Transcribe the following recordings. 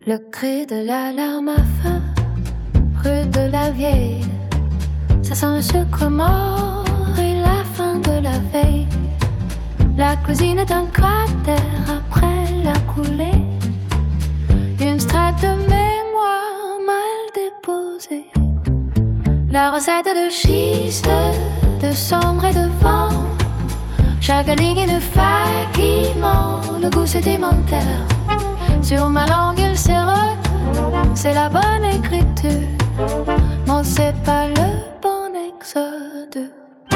Le cri de l'alarme à feu, rue de la Vieille. Ça sent le sucre mort et la fin de la veille. La cuisine est un cratère après la coulée. Une strate de mémoire mal déposée. La recette de schiste, de sombre et de vent. Chaque ligne est une faille qui ment, le goût sédimentaire. Sur ma langue il s'érode, c'est la bonne écriture. Non, c'est pas le bon exode.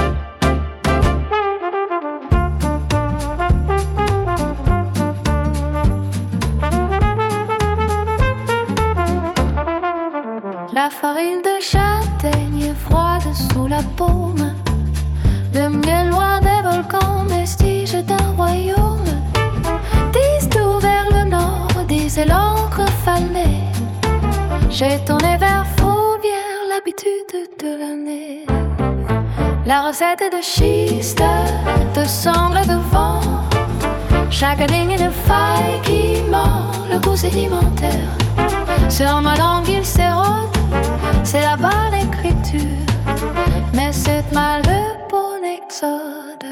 La farine de châtaigne est froide sous la paume. Le miel loin des volcans, vestige d'un royaume. 10 tours vers le nord, 10 et l'encre fanée. J'ai tourné vers Fauvière, l'habitude de l'année. La recette est de schiste, de sangle et de vent. Chaque ligne est une faille qui ment, le goût sédimentaire. Sur ma langue il s'érode, c'est la bonne écriture. Mais c'est mal le bon exode.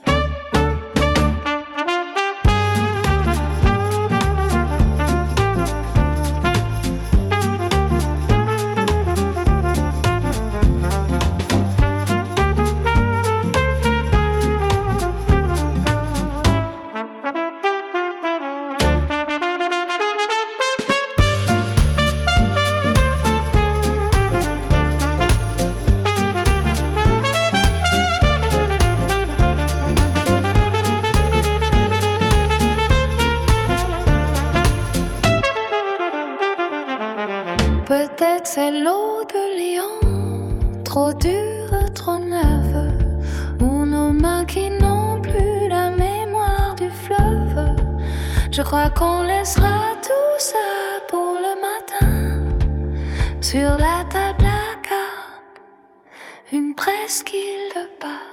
Peut-être c'est l'eau de Lyon, trop dure, trop neuve, ou nos mains qui n'ont plus la mémoire du fleuve. Je crois qu'on laissera tout ça pour le matin. Sur la table à cartes, une presqu'île de pape.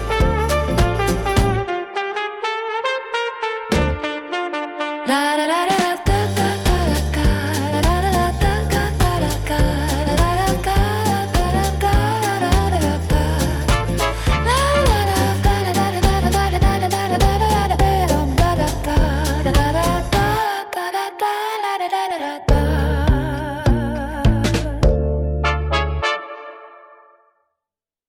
La la la la.